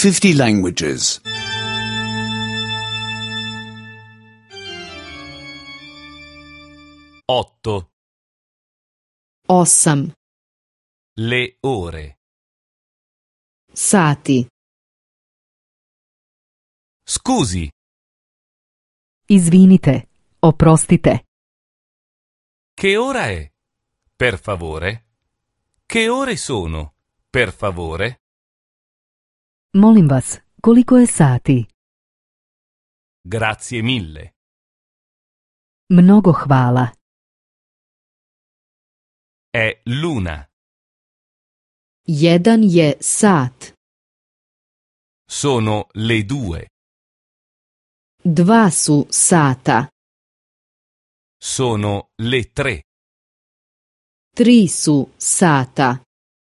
50 languages. 8. 8. Le ore. Sati. Scusi, Izvinite, oprostite. che ora è? Per favore? Che ore sono? Per favore? Molim vas, koliko je sati? Grazie mille. Mnogo hvala. È l'una. 1 je sat. Sono le 2. 2 su sata. Sono le 3. 3 su sata.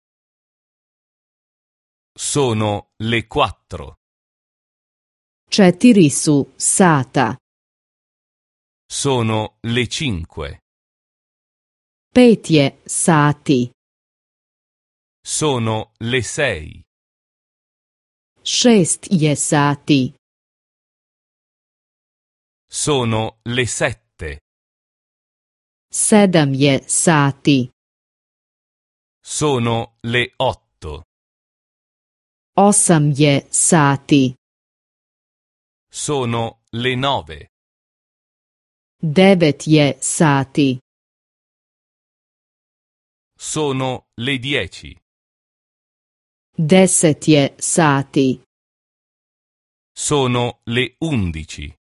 Sono le 4. 4 su sata. Sono le 5. 5 je sati. Sono le 6. 6 je sati. Sono le 7. 7 je sati. Sono le 8. 8 je sati. Sono le 9. 9 je sati. Sono le 10. 10 je sati. Sono le 11.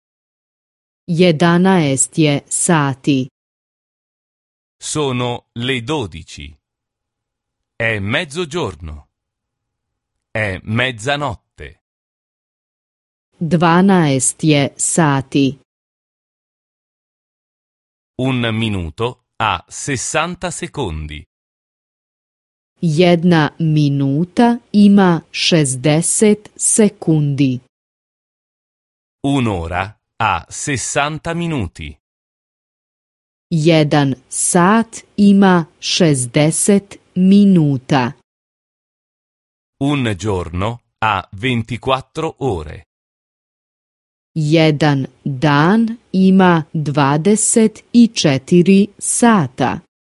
11 je sati. Sono le 12. È mezzogiorno. È mezzanotte. 12 je sati. Un minuto ha 60 secondi. 1 minuta ima 60 sekundi. Un'ora ha 60 minuti. 1 sat ima 60 minuta. Un giorno ha 24 ore. 1 dan ima 24 sata.